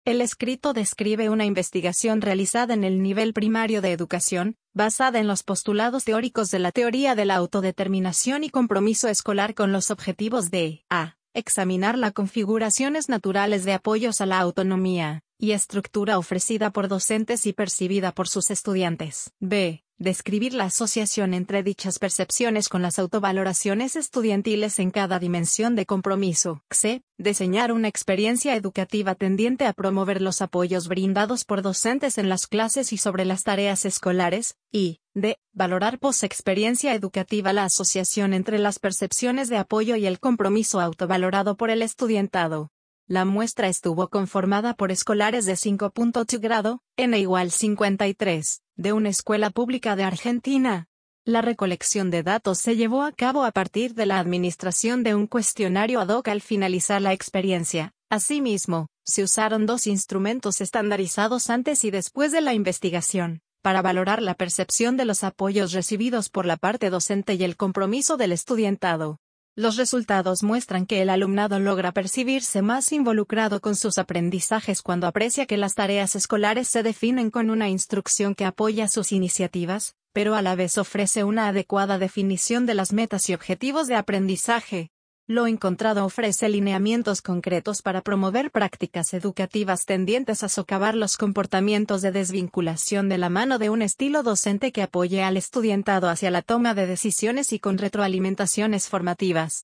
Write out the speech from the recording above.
El escrito describe una investigación realizada en el nivel primario de educación, basada en los postulados teóricos de la teoría de la autodeterminación y compromiso escolar con los objetivos de a. Examinar las configuraciones naturales de apoyos a la autonomía y estructura ofrecida por docentes y percibida por sus estudiantes. B. Describir la asociación entre dichas percepciones con las autovaloraciones estudiantiles en cada dimensión de compromiso. C. Diseñar una experiencia educativa tendiente a promover los apoyos brindados por docentes en las clases y sobre las tareas escolares. Y D. Valorar post-experiencia educativa la asociación entre las percepciones de apoyo y el compromiso autovalorado por el estudiantado. La muestra estuvo conformada por escolares de 5.2 grado, N = 53, de una escuela pública de Argentina. La recolección de datos se llevó a cabo a partir de la administración de un cuestionario ad hoc al finalizar la experiencia. Asimismo, se usaron 2 instrumentos estandarizados antes y después de la investigación, para valorar la percepción de los apoyos recibidos por la parte docente y el compromiso del estudiantado. Los resultados muestran que el alumnado logra percibirse más involucrado con sus aprendizajes cuando aprecia que las tareas escolares se definen con una instrucción que apoya sus iniciativas, pero a la vez ofrece una adecuada definición de las metas y objetivos de aprendizaje. Lo encontrado ofrece lineamientos concretos para promover prácticas educativas tendientes a socavar los comportamientos de desvinculación de la mano de un estilo docente que apoye al estudiantado hacia la toma de decisiones y con retroalimentaciones formativas.